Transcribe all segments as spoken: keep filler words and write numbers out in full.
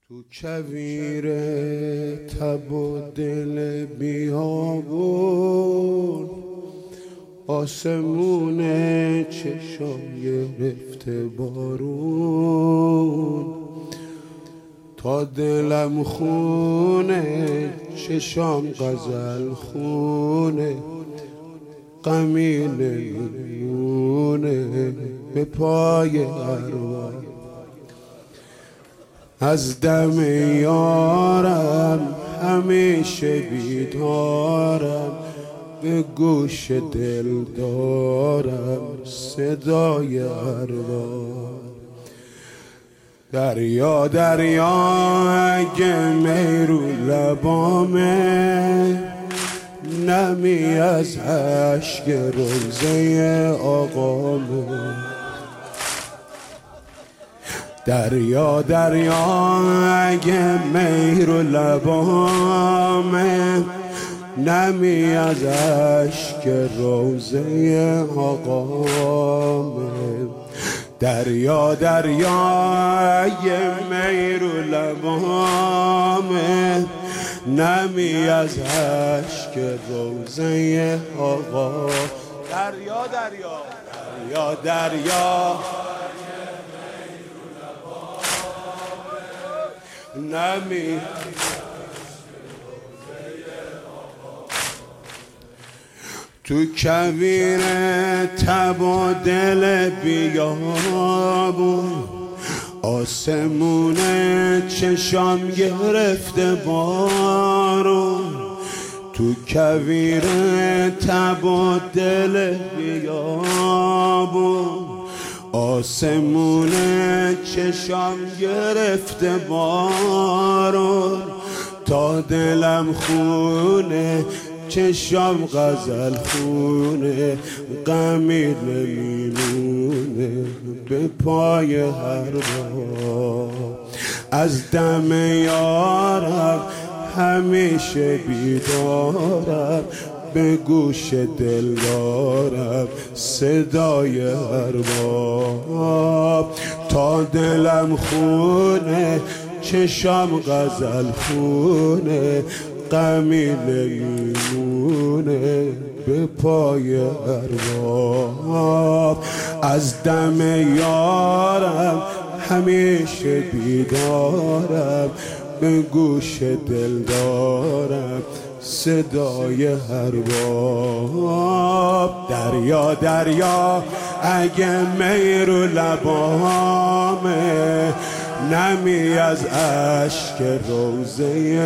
تو کویر تب و دل بیابون آسمون چشام گرفته بارون تا دلم خونه چشام غزل خونه غمی نمیمونه به پای ارواح از دم یارم همیشه بیدارم به گوش دل دارم صدای ارواح دریا دریا اگه می رو لبامه نمی از اشک روزه آقامه دریا دریا اگه می رو لبامه نمی از اشک روزه آقامه دریا دریا اگه می رو لبامه نمی از اشک روزه آقا دریا دریا دریا دریا نمی تو کویر تب و دل بیابون آسمون چشام گرفته بارون تو کویر تب و دل بیابون آسمون چشام گرفته بارون تا دلم خونه چشام غزل خونه غمی نمیمونه به پای هر بار از دم یارم همیشه بیدارم به گوش دل دارم صدای ارباب تا دلم خونه چشام غزل خونه غمی نمیمونه به پای ارباب از دم یارم همیشه بیدارم به گوش دل دارم صدای ارباب دریا دریا اگه می رو لبامه نمی از اشک روزه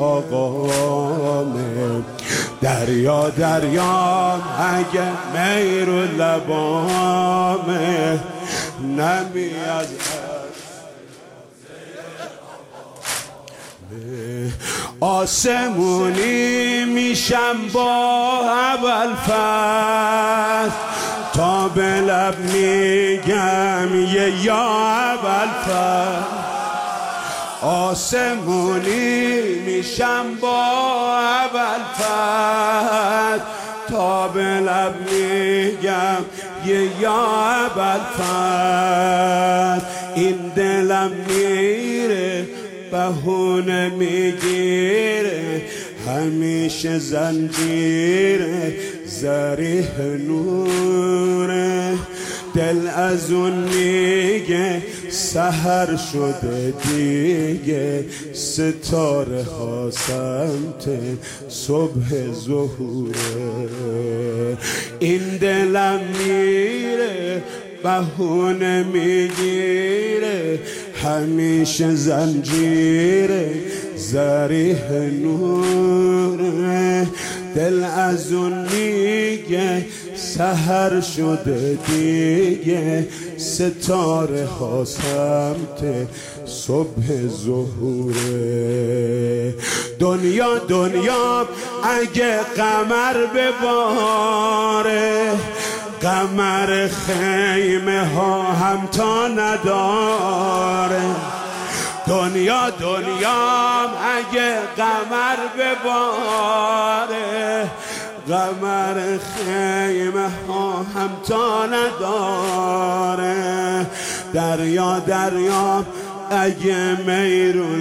آقامه دریا دریا اگه می رو لبامه نمی از آسمونی میشم با اول فصل تا به لب میگم یه یا اول فصل آسمونی میشم با اول فصل تا به لب میگم یه یا اول فصل این دلم میره بهونه میگیره همیشه زنجیره زریح نوره دل از اون میگه سحر شده دیگه ستاره ها سمت صبح ظهوره این دلم میره بهونه میگیره همیشه زنجیره زریح نوره دل از اون میگه سحر شده دیگه ستاره ها سمت صبح ظهوره دنیا دنیا اگه قمر بباره قمر خیمه ها هم تا نداره دنیا دنیا اگه قمر بباره قمر خیمه ها هم تا نداره دریا دریا اگه میر و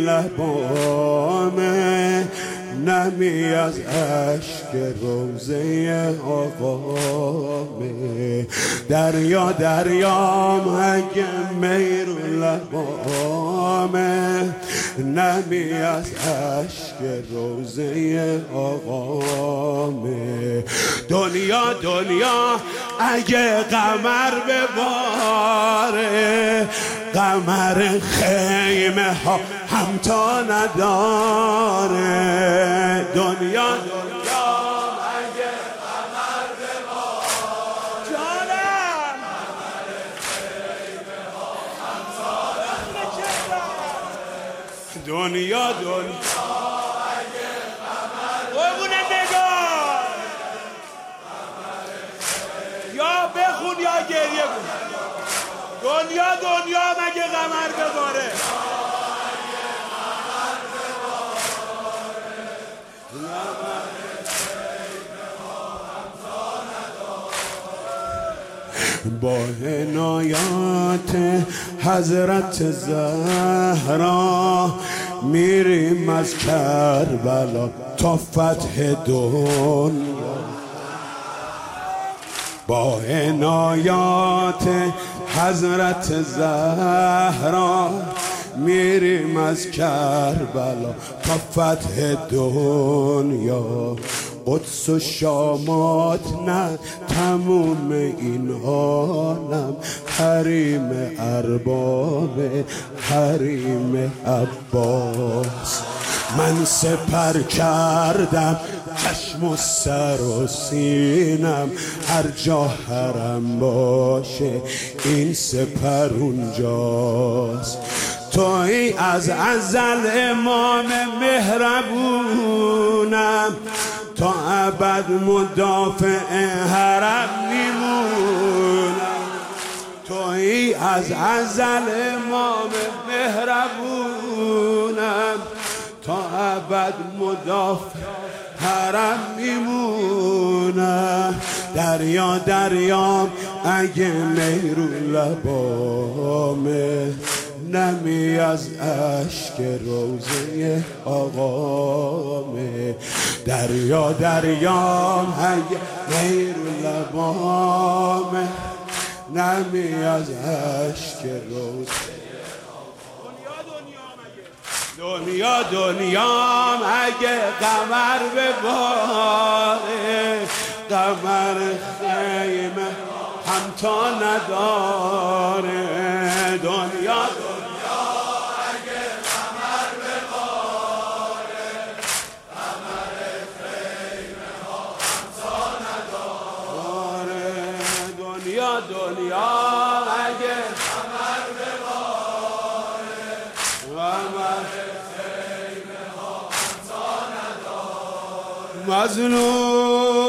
لبامه نمی از عشق روزه آقامه. دریا دریام اگه میر و لبامه نمی از عشق روزه آقامه. دنیا دنیا اگه قمر بباره قمر خیمه ها همتا نداره. دنیا دنیا اگه قمر بباره جانم قمر خیمه ها همتا نداره. دنیا دنیا اگه قمر ببونه نگاه یا بخون یا گریه کن. دنیا دنیا مگه قمر بباره با عنایات حضرت زهرا میریم از کربلا تا فتح دنیا. با عنایات حضرت زهرا میریم از کربلا تا فتح دنیا. قدس و شامات نه تموم این عالم حریم ارباب حریم عباس. من سپر کردم چشم و سر و سینم هر جا حرم باشه این سپر اونجاست. توی از ازل امام مهربونم تا ابد مدافع حرم میمونم. توی از ازل امام مهربونم تا ابد مدافع حرم میمونم. دریا دریام اگه میرو لبامه نمی از عشق روزه آقامه. دریا دریام اگه میرو لبامه نمی از عشق روزه. دنیا دنیام اگه قمر بباره قمر خیمه همتا نداره. دنیا دنیا اگه قمر بباره قمر خیمه همتا نداره. دنیا دنیا اگه قمر بباره قمر مظلوم